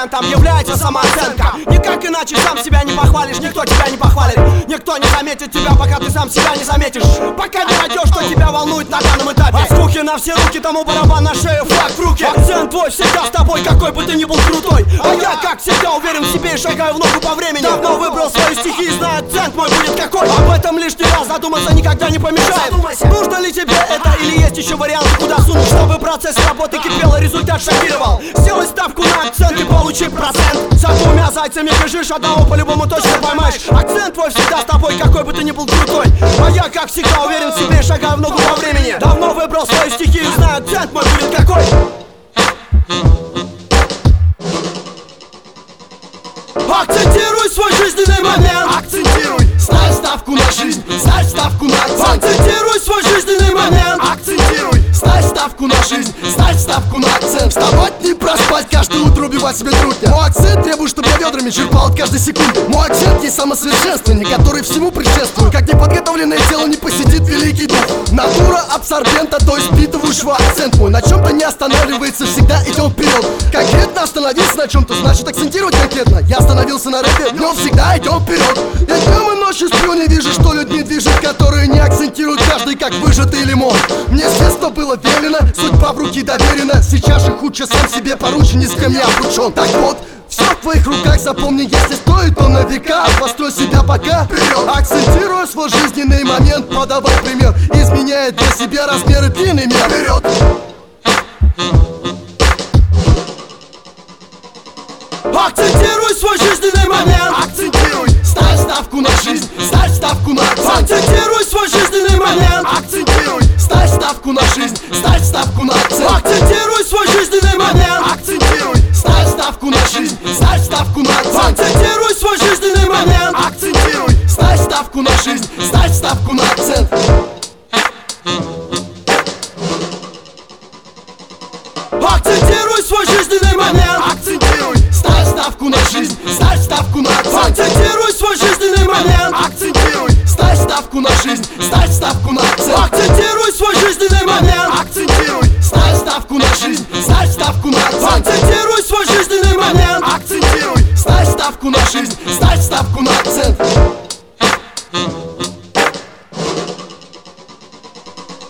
акцентом является самооценка. Никак иначе сам себя не похвалишь, никто тебя не похвалит. Никто не заметит тебя, пока ты сам себя не заметишь. Пока не найдешь, что тебя волнует на данном этапе. От скуки на все руки, тому барабан на шею, флаг в руки. Акцент твой всегда с тобой, какой бы ты ни был крутой. А я, как всегда, уверен в себе и шагаю в ногу по времени. Давно выбрал свои стихи и знаю, акцент мой будет какой. Об этом лишний раз задуматься никогда не помешает. Нужно ли тебе это или есть еще варианты, куда сунуть, чтобы процесс работы кипел и результат шокировал? Сделай ставку на акцент и получи процент. За двумя зайцами бежишь, одного по-любому точно поймаешь. Акцент твой всегда с тобой, какой бы ты ни был крутой. А я, как всегда, уверен в себе и шагаю в ногу по времени. Давно выбрал свои стихи и знаю, акцент мой будет какой. Акцентируй свой жизненный момент. Акцентируй, ставь ставку на жизнь, ставь ставку на акцент. Акцентируй свой жизненный момент. Акцентируй, ставь ставку на жизнь, ставь ставку на акцент. Вставать, не проспать, каждое утро убивать себе трудно. Мой акцент требует, чтобы я ведрами черпал от каждой секунды. Мой акцент есть самосовершенствование, который всему предшествует. Как неподготовленное тело не посетит великий дух. Натура абсорбента, то есть впитывающего акцент мой. На чем-то не останавливается, всегда идет вперед. Конкретно остановился на чем-то, значит акцентировать конкретно. Я остановился на рэпе, но всегда идем вперед. Я днем и ночью сплю, не вижу, что людьми движет, которые не акцентируют каждый как выжатый лимон. Мне с детства было велено, судьба в руки доверена. Сейчас же худше сам себе поручен, ни с кем не обручен. Так вот, все в твоих руках, запомни, если стоит, то на века. Построй себя пока вперед. Акцентируя свой жизненный момент, подавай пример, изменяя для себя размеры длины мер. Вперед! Акцентируй свой жизненный момент. Акцентируй, ставь ставку на жизнь, ставь ставку на акцент. Акцентируй свой жизненный момент. Акцентируй, ставь ставку на жизнь, ставь ставку на акцент. Акцентируй свой жизненный момент. Акцентируй, ставь ставку на жизнь, ставь ставку на акцент. Акцентируй свой жизненный момент. Акцентируй, ставь ставку на жизнь, ставь ставку на акцент. Акцентируй свой жизненный момент. Акцентируй, ставь ставку на жизнь, ставь ставку на акцент. Акцентируй свой жизненный момент. Акцентируй, ставь ставку на жизнь, ставь ставку на акцент. Акцентируй свой жизненный момент. Акцентируй.